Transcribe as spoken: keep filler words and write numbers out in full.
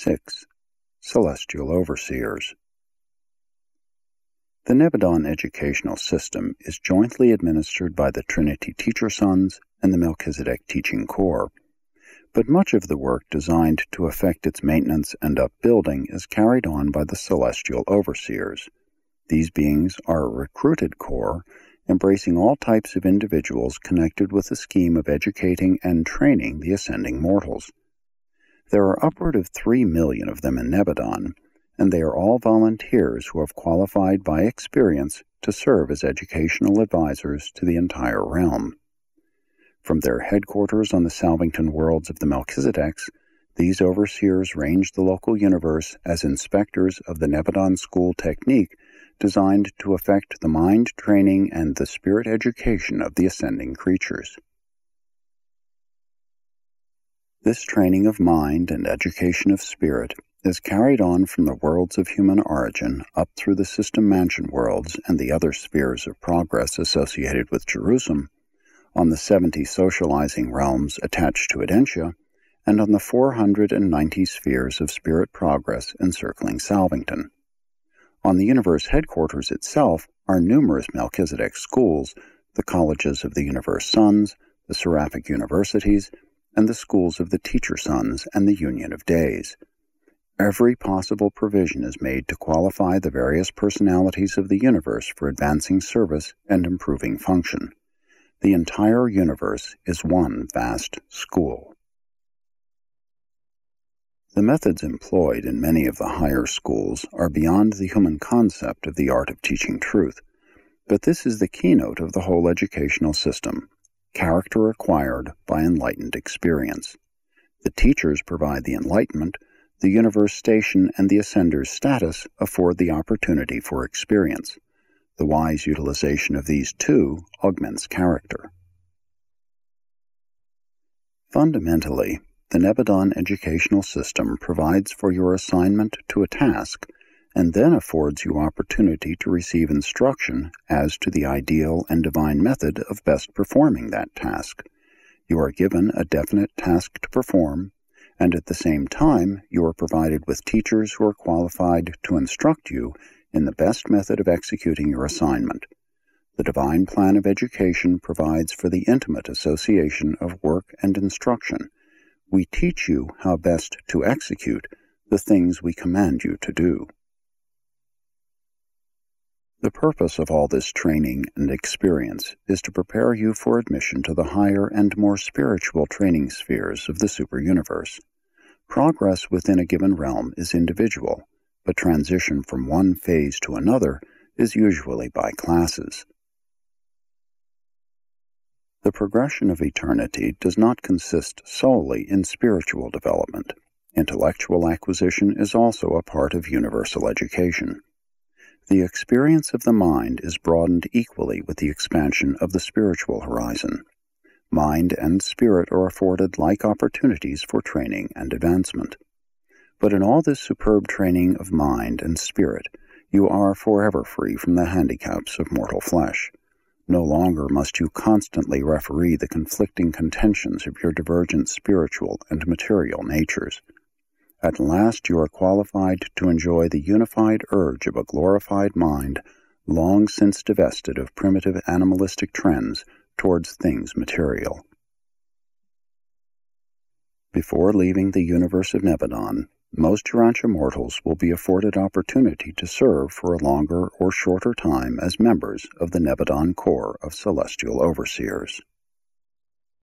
six. Celestial Overseers. The Nebadon educational system is jointly administered by the Trinity Teacher Sons and the Melchizedek Teaching Corps, but much of the work designed to effect its maintenance and upbuilding is carried on by the Celestial Overseers. These beings are a recruited corps, embracing all types of individuals connected with the scheme of educating and training the ascending mortals. There are upward of three million of them in Nebadon, and they are all volunteers who have qualified by experience to serve as educational advisors to the entire realm. From their headquarters on the Salvington worlds of the Melchizedeks, these overseers range the local universe as inspectors of the Nebadon school technique designed to effect the mind training and the spirit education of the ascending creatures. This training of mind and education of spirit is carried on from the worlds of human origin up through the system mansion worlds and the other spheres of progress associated with Jerusalem, on the seventy socializing realms attached to Edentia, and on the four hundred ninety spheres of spirit progress encircling Salvington. On the universe headquarters itself are numerous Melchizedek schools, the colleges of the universe sons, the seraphic universities, and the schools of the teacher sons and the union of days. Every possible provision is made to qualify the various personalities of the universe for advancing service and improving function. The entire universe is one vast school. The methods employed in many of the higher schools are beyond the human concept of the art of teaching truth, but this is the keynote of the whole educational system, character acquired by enlightened experience. The teachers provide the enlightenment, the universe station and the ascender's status afford the opportunity for experience. The wise utilization of these two augments character. Fundamentally, the Nebadon educational system provides for your assignment to a task and then affords you opportunity to receive instruction as to the ideal and divine method of best performing that task. You are given a definite task to perform, and at the same time you are provided with teachers who are qualified to instruct you in the best method of executing your assignment. The divine plan of education provides for the intimate association of work and instruction. We teach you how best to execute the things we command you to do. The purpose of all this training and experience is to prepare you for admission to the higher and more spiritual training spheres of the super-universe. Progress within a given realm is individual, but transition from one phase to another is usually by classes. The progression of eternity does not consist solely in spiritual development. Intellectual acquisition is also a part of universal education. The experience of the mind is broadened equally with the expansion of the spiritual horizon. Mind and spirit are afforded like opportunities for training and advancement. But in all this superb training of mind and spirit, you are forever free from the handicaps of mortal flesh. No longer must you constantly referee the conflicting contentions of your divergent spiritual and material natures. At last you are qualified to enjoy the unified urge of a glorified mind, long since divested of primitive animalistic trends towards things material. Before leaving the universe of Nebadon, most Urantia mortals will be afforded opportunity to serve for a longer or shorter time as members of the Nebadon Corps of Celestial Overseers.